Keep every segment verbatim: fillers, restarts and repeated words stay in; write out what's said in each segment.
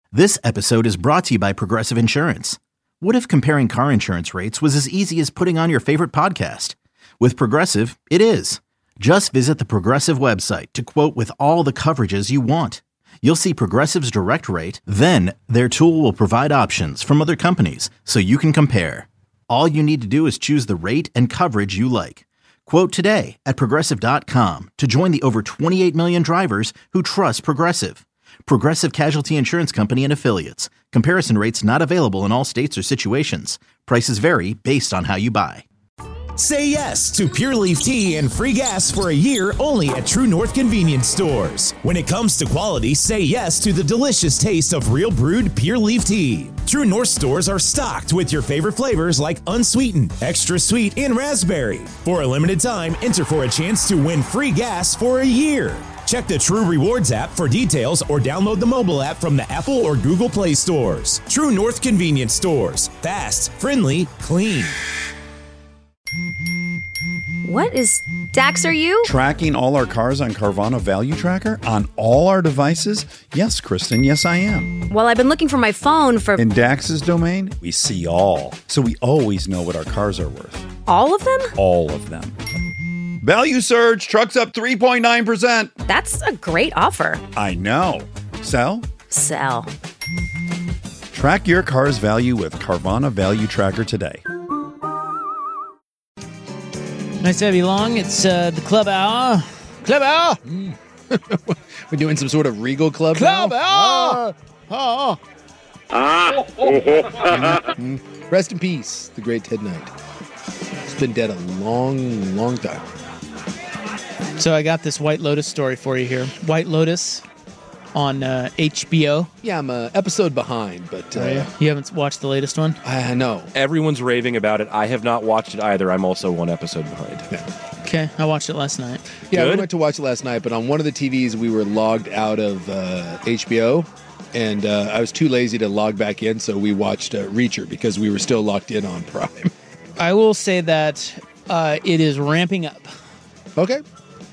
This episode is brought to you by Progressive Insurance. What if comparing car insurance rates was as easy as putting on your favorite podcast? With Progressive, it is. Just visit the Progressive website to quote with all the coverages you want. You'll see Progressive's direct rate, then their tool will provide options from other companies so you can compare. All you need to do is choose the rate and coverage you like. Quote today at progressive dot com to join the over twenty-eight million drivers who trust Progressive. Progressive Casualty Insurance Company and Affiliates. Comparison rates not available in all states or situations. Prices vary based on how you buy. Say yes to Pure Leaf Tea and free gas for a year only at True North Convenience Stores. When it comes to quality, say yes to the delicious taste of real brewed Pure Leaf Tea. True North stores are stocked with your favorite flavors like unsweetened, extra sweet, and raspberry. For a limited time, enter for a chance to win free gas for a year. Check the True Rewards app for details or download the mobile app from the Apple or Google Play stores. True North Convenience Stores. Fast, friendly, clean. What is... Dax, are you? Tracking all our cars on Carvana Value Tracker on all our devices? Yes, Kristen, yes I am. Well, I've been looking for my phone for... In Dax's domain, we see all. So we always know what our cars are worth. All of them? All of them. Value surge, trucks up three point nine percent. That's a great offer. I know. Sell? Sell. Track your car's value with Carvana Value Tracker today. Nice to have you along. It's uh, the Club Hour. Club Hour! Mm. We're doing some sort of Regal Club Club now? Hour! Ah! Ah! mm. Rest in peace, the great Ted Knight. He's been dead a long, long time. So I got this White Lotus story for you here. White Lotus on uh, H B O. Yeah, I'm an episode behind, but... Uh, oh, yeah? You haven't watched the latest one? I know. Everyone's raving about it. I have not watched it either. I'm also one episode behind. Yeah. Okay, I watched it last night. Yeah, Good? we went to watch it last night, but on one of the T Vs, we were logged out of uh, H B O, and uh, I was too lazy to log back in, so we watched uh, Reacher because we were still locked in on Prime. I will say that uh, it is ramping up. Okay.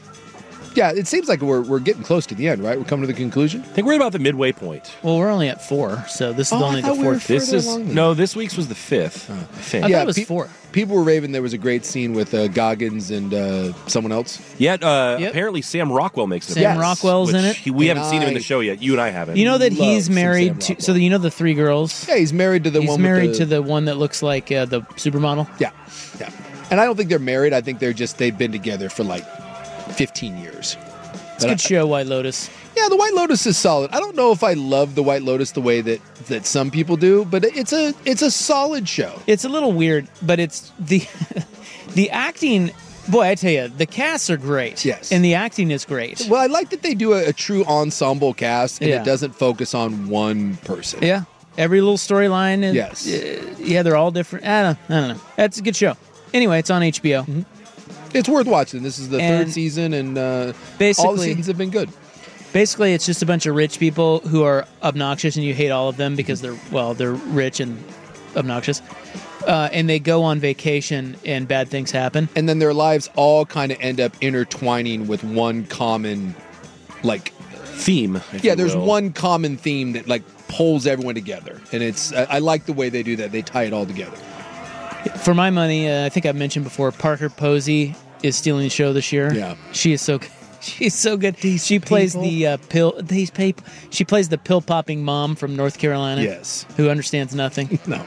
Yeah, it seems like we're we're getting close to the end, right? We're coming to the conclusion. I think we're about the midway point. Well, we're only at four, so this is Oh, I only the thought we were fourth. This further is along then. no. This week's was the fifth. I think. I Yeah, thought it was pe- four. People were raving there was a great scene with uh, Goggins and uh, someone else. Yet uh, Yep. apparently Sam Rockwell makes it. Sam Yes. Rockwell's in it. He, we And haven't seen him in the I- show yet. You and I haven't. You know that Love he's some married Sam to... Rockwell. So you know the three girls? Yeah, he's married to the He's one married with to the, the one that looks like uh, the supermodel. Yeah, yeah. And I don't think they're married. I think they're just, they've been together for like fifteen years. It's a good show, White Lotus. Yeah, the White Lotus is solid. I don't know if I love the White Lotus the way that, that some people do, but it's a it's a solid show. It's a little weird, but it's the the acting. Boy, I tell you, the casts are great. Yes. And the acting is great. Well, I like that they do a, a true ensemble cast, and Yeah. it doesn't focus on one person. Yeah. Every little storyline. is- Yes. uh, yeah, they're all different. I don't, I don't know. That's a good show. Anyway, it's on H B O. Mm-hmm. It's worth watching. This is the And third season, and uh, all the basically- seasons have been good. Basically, it's just a bunch of rich people who are obnoxious, and you hate all of them because they're, well, they're rich and obnoxious. Uh, and they go on vacation, and bad things happen. And then their lives all kind of end up intertwining with one common, like, theme. if yeah, you there's will. one common theme that like pulls everyone together, and it's I, I like the way they do that. They tie it all together. For my money, uh, I think I've mentioned before, Parker Posey is stealing the show this year. Yeah. She is so good. She's so good. she plays people. the uh, pill. These people. She plays the pill popping mom from North Carolina. Yes. Who understands nothing. No,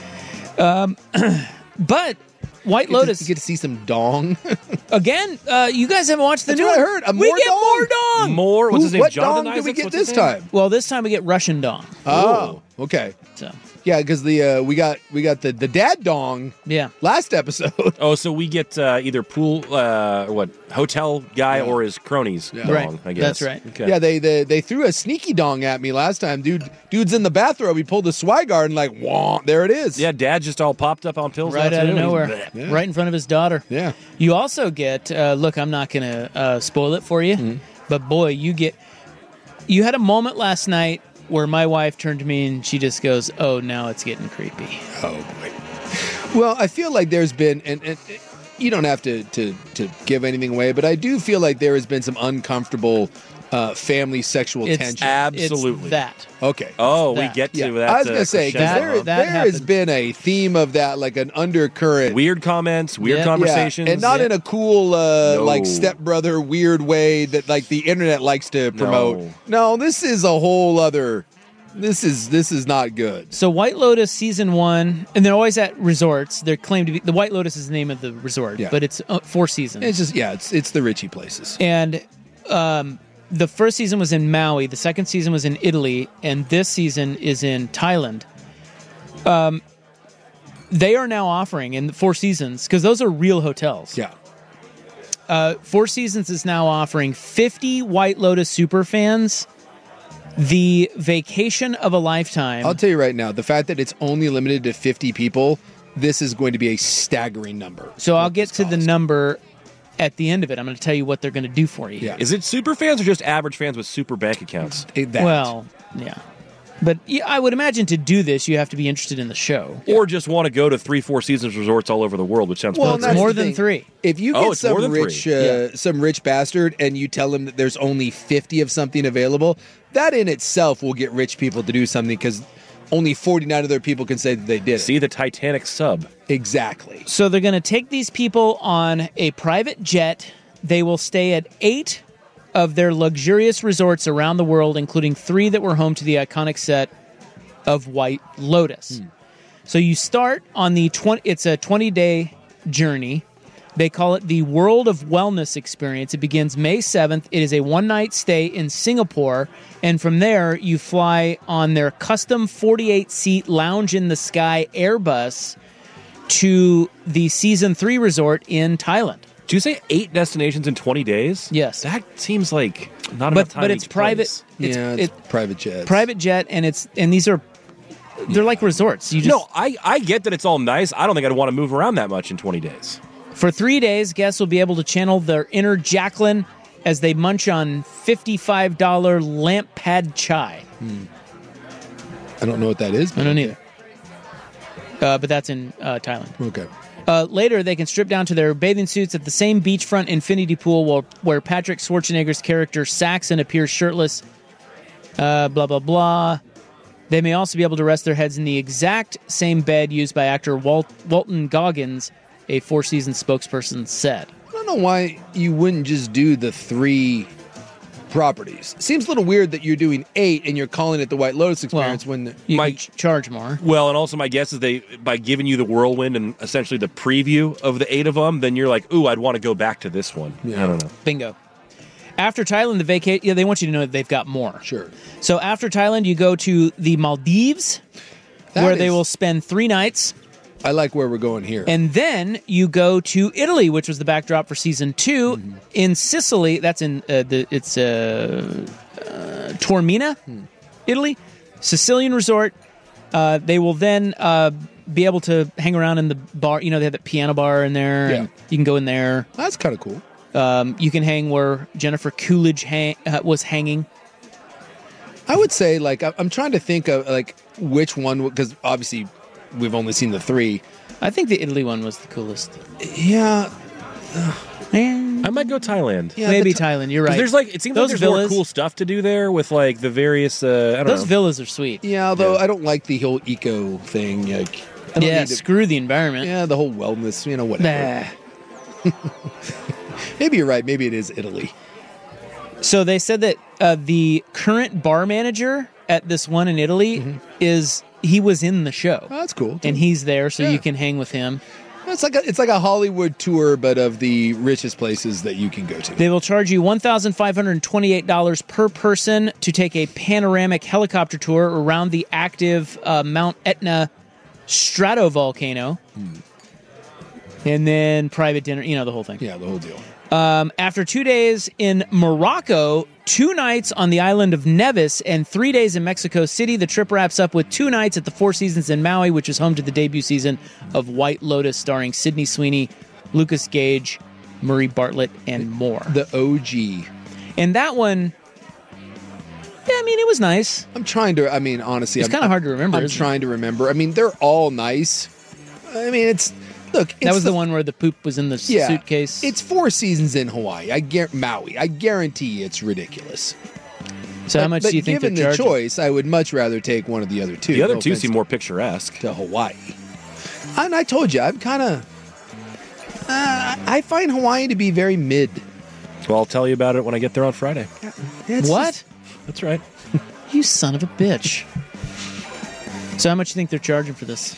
But White you get, to, Lotus you get to see some dong. again. Uh, you guys haven't watched the That's new what I one? heard. A we more get dong? more dong. More. What's Who- his name? what Jonathan dong do we Isaacs? get What's this his name? time? Well, this time we get Russian dong. Oh, okay. So Yeah, because the uh, we got we got the the dad dong yeah. last episode. Oh, so we get uh, either pool uh, or what hotel guy Yeah. or his cronies. Yeah. Dong, Right. I guess. That's right. Okay. Yeah, they, they they threw a sneaky dong at me last time, dude. Dude's in the bathrobe. He pulled the Swigard and like, wah, there it is. Yeah, Dad just all popped up on pills Right now, out too. of He's nowhere, bleh. Yeah. right in front of his daughter. yeah. You also get, uh, look, I'm not going to uh, spoil it for you, Mm-hmm. but boy, you get, you had a moment last night where my wife turned to me and she just goes, oh, now it's getting creepy. Oh boy. Well, I feel like there's been, and, and you don't have to, to to give anything away, but I do feel like there has been some uncomfortable uh, family sexual It's tension. Absolutely. It's that. Okay. Oh, That. we get to Yeah, that. I was uh, going to say, because That- there, that there has happened. been a theme of that, like an undercurrent. weird comments, weird Yeah. conversations. Yeah, and not Yeah. in a cool, uh, No. like stepbrother weird way that like the internet likes to promote. No. No, this is a whole other. This is this is not good. So White Lotus season one, and they're always at resorts. They're claimed to be the White Lotus is the name of the resort, Yeah. but it's uh, four seasons. It's just yeah, it's it's the Richie places. And um, the first season was in Maui, the second season was in Italy, and this season is in Thailand. Um, they are now offering in the Four Seasons, because those are real hotels. Yeah. Uh, Four Seasons is now offering fifty White Lotus super fans the vacation of a lifetime. I'll tell you right now, the fact that it's only limited to fifty people, this is going to be a staggering number. so I'll What get this to the costs. number at the end of it. I'm going to tell you what they're going to do for you. Yeah. Is it super fans or just average fans with super bank accounts? It- that. Well, yeah. But yeah, I would imagine to do this, you have to be interested in the show. Or just want to go to three, four seasons resorts all over the world, which sounds Well, well, and that's more the than thing. three. If you Oh, get it's more some than rich, three. uh, Yeah. some rich bastard, and you tell him that there's only fifty of something available, that in itself will get rich people to do something because only forty-nine other people can say that they did it. See the Titanic sub. Exactly. So they're going to take these people on a private jet. They will stay at eight of their luxurious resorts around the world, including three that were home to the iconic set of White Lotus. Hmm. So you start on the twenty. It's a twenty-day journey. They call it the World of Wellness Experience. It begins May seventh. It is a one-night stay in Singapore, and from there you fly on their custom forty-eight seat lounge in the sky Airbus to the season three resort in Thailand. Did you say eight destinations in twenty days? Yes. That seems like not But enough time but in it's each private. place. It's, yeah, it's it's private jets. private jet, and it's and these are they're like resorts. You just No, I, I get that it's all nice. I don't think I'd want to move around that much in twenty days. For three days, guests will be able to channel their inner Jacqueline as they munch on fifty-five dollars lamp pad chai. I don't know what that is. I but don't okay. either. Uh, but that's in uh, Thailand. Okay. Uh, later, they can strip down to their bathing suits at the same beachfront infinity pool where, where Patrick Schwarzenegger's character Saxon appears shirtless. Uh, blah, blah, blah. They may also be able to rest their heads in the exact same bed used by actor Walt, Walton Goggins, a Four Seasons spokesperson said. I don't know why you wouldn't just do the three properties. Seems a little weird that you're doing eight and you're calling it the White Lotus Experience when the, You My- can ch- charge more. Well, and also my guess is they, by giving you the whirlwind and essentially the preview of the eight of them, then you're like, ooh, I'd want to go back to this one. Yeah. I don't know. Bingo. After Thailand, the vacate, yeah, they want you to know that they've got more. sure. So after Thailand, you go to the Maldives, That where they is- will spend three nights. I like where we're going here. And then you go to Italy, which was the backdrop for season two. Mm-hmm. In Sicily, that's in uh, the it's uh, uh, Taormina, Hmm. Italy, Sicilian resort. Uh, they will then uh, be able to hang around in the bar. You know, they have the piano bar in there, Yeah. and you can go in there. That's kind of cool. Um, you can hang where Jennifer Coolidge hang, uh, was hanging. I would say, like, I- I'm trying to think of like which one, because obviously we've only seen the three. I think the Italy one was the coolest. Yeah, Man, I might go Thailand. yeah. maybe the t- Thailand. You're 'Cause right. There's like, it seems Those like there's villas- more cool stuff to do there with like the various, uh, I don't Those know. villas are sweet. Yeah, although I don't like the whole eco thing. Like, I don't Yeah, need to- screw the environment. yeah, the whole wellness. You know, whatever. Nah. Maybe you're right. Maybe it is Italy. So they said that uh, the current bar manager at this one in Italy is he was in the show, Oh, that's cool. and he's there, so Yeah. you can hang with him. It's like a, it's like a Hollywood tour, but of the richest places that you can go to. They will charge you one thousand five hundred twenty-eight dollars per person to take a panoramic helicopter tour around the active uh, Mount Etna stratovolcano, and then private dinner. You know, the whole thing. Yeah, the whole deal. Um, after two days in Morocco, two nights on the island of Nevis, and three days in Mexico City, the trip wraps up with two nights at the Four Seasons in Maui, which is home to the debut season of White Lotus, starring Sydney Sweeney, Lucas Gage, Murray Bartlett, and more. The O G. And that one, yeah, I mean, it was nice. I'm trying to. I mean, honestly, It's I'm- kinda hard to remember, I'm isn't it? trying to remember. I mean, they're all nice. I mean, it's. Look, That it's was the, one where the poop was in the s- yeah, suitcase. It's four seasons in Hawaii. I guar- Maui. I guarantee it's ridiculous. so how But- much but do you think given they're the charging? choice, I would much rather take one of the other two. The other No two offense seem more picturesque. to Hawaii. And I told you, I'm kind of. Uh, I find Hawaii to be very mid. Well, I'll tell you about it when I get there on Friday. It's What? just- That's right. You son of a bitch. So how much do you think they're charging for this?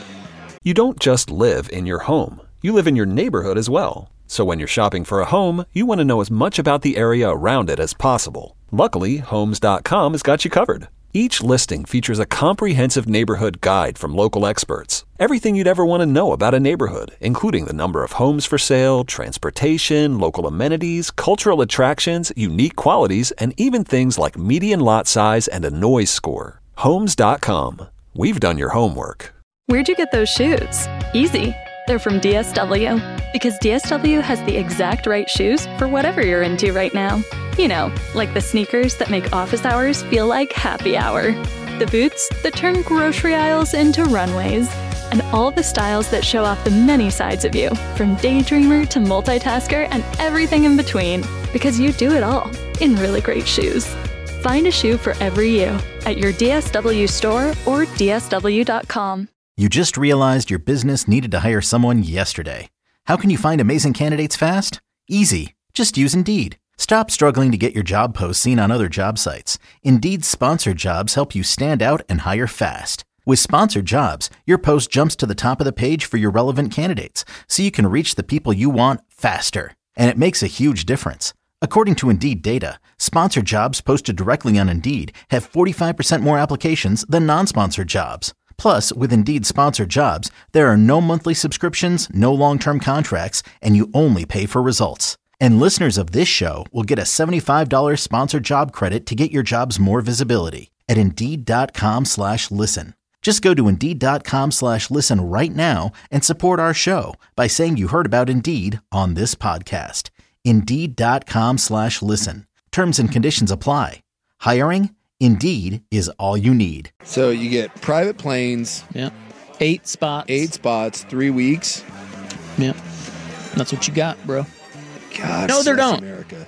You don't just live in your home. You live in your neighborhood as well. So when you're shopping for a home, you want to know as much about the area around it as possible. Luckily, Homes dot com has got you covered. Each listing features a comprehensive neighborhood guide from local experts. Everything you'd ever want to know about a neighborhood, including the number of homes for sale, transportation, local amenities, cultural attractions, unique qualities, and even things like median lot size and a noise score. Homes dot com. We've done your homework. Where'd you get those shoes? Easy. They're from D S W. Because D S W has the exact right shoes for whatever you're into right now. You know, like the sneakers that make office hours feel like happy hour. The boots that turn grocery aisles into runways. And all the styles that show off the many sides of you, from daydreamer to multitasker and everything in between. Because you do it all in really great shoes. Find a shoe for every you at your D S W store or D S W dot com. You just realized your business needed to hire someone yesterday. How can you find amazing candidates fast? Easy. Just use Indeed. Stop struggling to get your job posts seen on other job sites. Indeed's sponsored jobs help you stand out and hire fast. With sponsored jobs, your post jumps to the top of the page for your relevant candidates, so you can reach the people you want faster. And it makes a huge difference. According to Indeed data, sponsored jobs posted directly on Indeed have forty-five percent more applications than non-sponsored jobs. Plus, with Indeed sponsored jobs, there are no monthly subscriptions, no long-term contracts, and you only pay for results. And listeners of this show will get a seventy-five dollars sponsored job credit to get your jobs more visibility at Indeed.com slash listen. Just go to Indeed.com slash listen right now and support our show by saying you heard about Indeed on this podcast. Indeed.com slash listen. Terms and conditions apply. Hiring? Indeed is all you need. So you get private planes, Yeah. Eight spots. eight spots, three weeks. Yeah. That's what you got, bro. God, No, they South don't. America.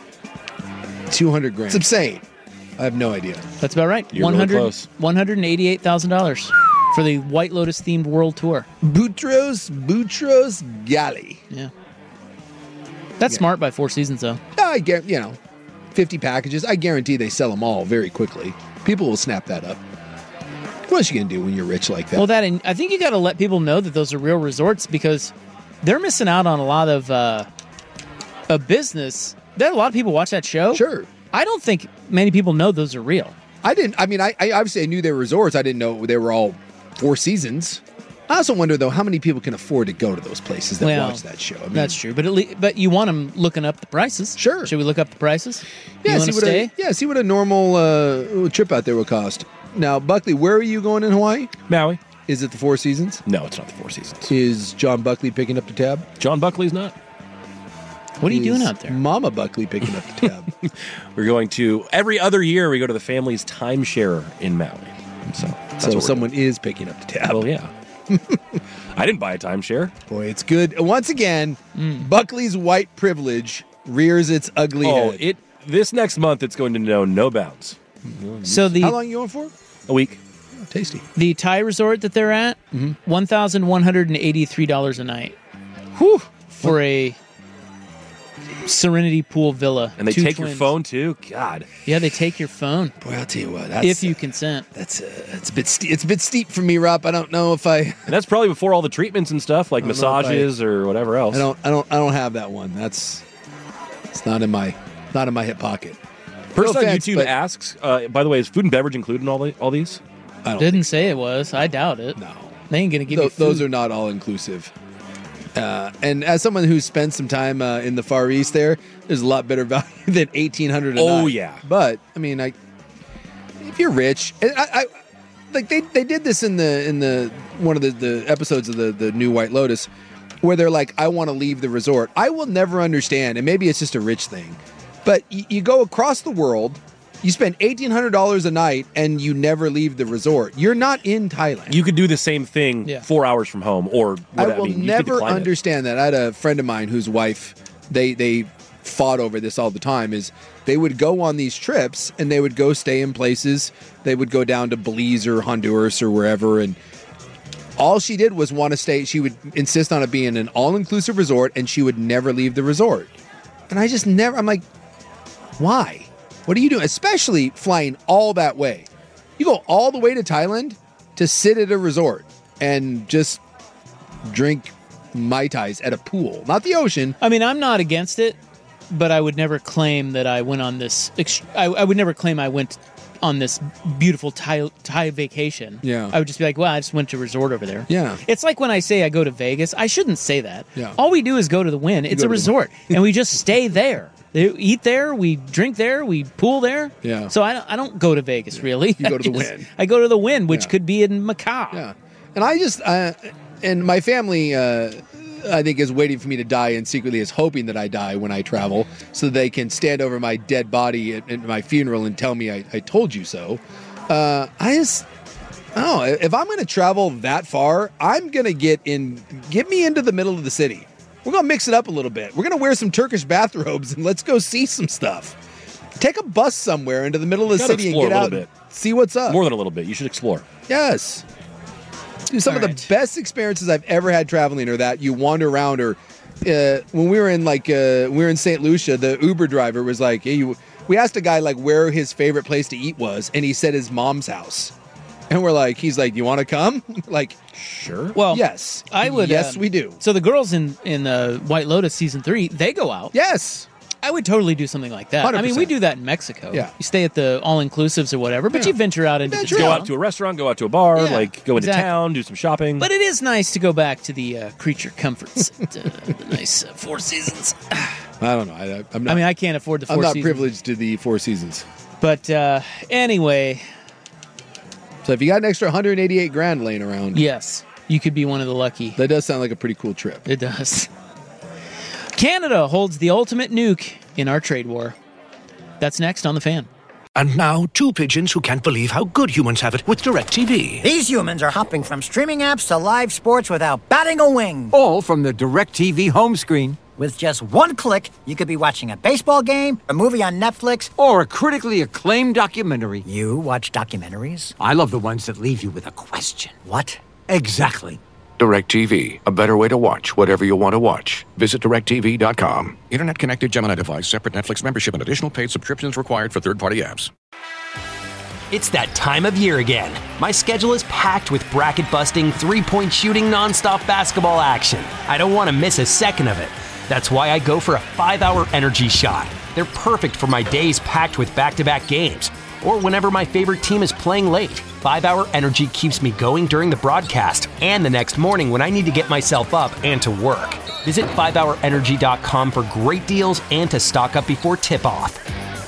two hundred grand. It's insane. I have no idea. That's about right. You're really close. one hundred eighty-eight thousand dollars for the White Lotus themed world tour. Boutros, Boutros Ghali. Yeah. That's Yeah. smart by Four Seasons, though. I get, you know, fifty packages. I guarantee they sell them all very quickly. People will snap that up. What else you gonna do when you're rich like that? Well, that and I think you got to let people know that those are real resorts because they're missing out on a lot of uh, a business. There are a lot of people watch that show. Sure. I don't think many people know those are real. I didn't. I mean, I, I obviously I knew they were resorts. I didn't know they were all Four Seasons. I also wonder though how many people can afford to go to those places that Well, watch that show. I mean, That's true, but at le- but you want them looking up the prices. Sure. Should we look up the prices? yeah. You See want to what stay? a, yeah. See what a normal uh, trip out there would cost. Now, Buckley, where are you going in Hawaii? Maui? Is it the Four Seasons? No, it's not the Four Seasons. Is John Buckley picking up the tab? John Buckley's not. What are you doing Is out there? Mama Buckley picking up the tab. We're going to, every other year, we go to the family's timeshare in Maui. So, that's So what we're someone is picking up the tab. doing. Well, yeah. I didn't buy a timeshare. Boy, it's good. Once again, Buckley's white privilege rears its ugly Oh, head. it. This next month, it's going to know no bounds. So the How long are you going for? A week. Oh, tasty. the Thai resort that they're at, one thousand one hundred and eighty-three dollars a night. Whew. For a Serenity Pool villa. And they Two take your twins. phone, too? God. Yeah, they take your phone Boy, I'll tell you what. That's, if you consent. That's uh, it's a bit. Ste- it's a bit steep for me, Rob. I don't know if I. And that's probably before all the treatments and stuff, like I don't know if massages or whatever else. I don't. I don't. I don't have that one. That's. It's not in my. Not in my hip pocket. Person No on offense, YouTube but- asks, uh, by the way, is food and beverage included in all, the, all these? I don't. Didn't say it was. I doubt it. No. They ain't gonna give Tho- you food. those are not all inclusive. Uh, and as someone who's spent some time uh, in the Far East, there, there's a lot better value than eighteen hundred. Oh, night. yeah. But I mean, I if you're rich, and I, I like they they did this in the in the one of the, the episodes of the the new White Lotus, where they're like, I want to leave the resort. I will never understand, and maybe it's just a rich thing, but y- you go across the world You spend eighteen hundred dollars a night and you never leave the resort. You're not in Thailand. You could do the same thing Yeah. four hours from home, or what, I will I mean, you could never decline it. understand that. I had a friend of mine whose wife, they they fought over this all the time, is they would go on these trips and they would go stay in places. They would go down to Belize or Honduras or wherever, and all she did was want to stay. She would insist on it being an all-inclusive resort, and she would never leave the resort. And I just never, I'm like, why? What are you doing? Especially flying all that way. You go all the way to Thailand to sit at a resort and just drink Mai Tais at a pool, not the ocean. I mean, I'm not against it, but I would never claim that I went on this. Ex- I, I would never claim I went on this beautiful Thai, Thai vacation. Yeah. I would just be like, well, I just went to a resort over there. Yeah. It's like when I say I go to Vegas. I shouldn't say that. Yeah. All we do is go to the Wynn. It's go a to the resort, and we just stay there. They eat there, we drink there, we pool there. Yeah. So I don't, I don't go to Vegas, really. You go I to the just- Wynn. I go to the Wynn, which Yeah. could be in Macau. Yeah. And I just, uh, and my family, uh, I think, is waiting for me to die and secretly is hoping that I die when I travel so they can stand over my dead body at, at my funeral and tell me I, I told you so. Uh, I just, I don't know. If I'm going to travel that far, I'm going to get in, get me into the middle of the city. We're going to mix it up a little bit. We're going to wear some Turkish bathrobes and let's go see some stuff. Take a bus somewhere into the middle of the Gotta city and explore get a out little and bit. see what's up. More than a little bit. You should explore. Yes. Dude, some All of right. the best experiences I've ever had traveling are that you wander around or uh, when we were in like uh, we were in Saint Lucia, the Uber driver was like, hey, you, we asked a guy like where his favorite place to eat was, and he said his mom's house. And we're like, he's like, you want to come? Like, Sure. Well, yes. I would. Yes, um, we do. So the girls in in uh, White Lotus season three, they go out. Yes. I would totally do something like that. I mean, we one hundred percent. do that in Mexico. Yeah. You stay at the all-inclusives or whatever, but Yeah. you venture out into Venture the Go town. out to a restaurant, go out to a bar, Yeah, like go into exactly. town, do some shopping. But it is nice to go back to the uh, creature comforts, at, uh, the nice uh, Four Seasons. I don't know. I, I'm not. I mean, I can't afford the Four I'm not Seasons. privileged to the Four Seasons. But uh, anyway, So if you got an extra one hundred eighty-eight grand laying around, yes, you could be one of the lucky. that does sound like a pretty cool trip. It does. Canada holds the ultimate nuke in our trade war. That's next on The Fan. And now, two pigeons who can't believe how good humans have it with DirecTV. These humans are hopping from streaming apps to live sports without batting a wing. All from the DirecTV home screen. With just one click, you could be watching a baseball game, a movie on Netflix, Or a critically acclaimed documentary. You watch documentaries? I love the ones that leave you with a question. What? Exactly. DirecTV, a better way to watch whatever you want to watch. Visit direct T V dot com. Internet connected Gemini device, separate Netflix membership, and additional paid subscriptions required for third-party apps. It's that time of year again. My schedule is packed with bracket-busting, three-point shooting, nonstop basketball action. I don't want to miss a second of it. That's why I go for a five-hour energy shot. They're perfect for my days packed with back-to-back games, or whenever my favorite team is playing late. five-hour energy keeps me going during the broadcast and the next morning when I need to get myself up and to work. Visit five hour energy dot com for great deals and to stock up before tip-off.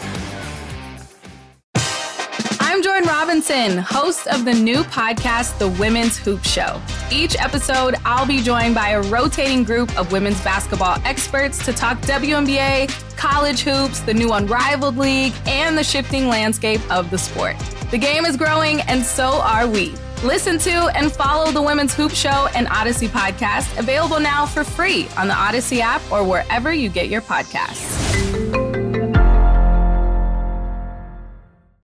I'm Jordan Robinson, host of the new podcast, The Women's Hoop Show. Each episode, I'll be joined by a rotating group of women's basketball experts to talk W N B A, college hoops, the new Unrivaled League, and the shifting landscape of the sport. The game is growing, and so are we. Listen to and follow The Women's Hoop Show and Odyssey podcast, available now for free on the Odyssey app or wherever you get your podcasts.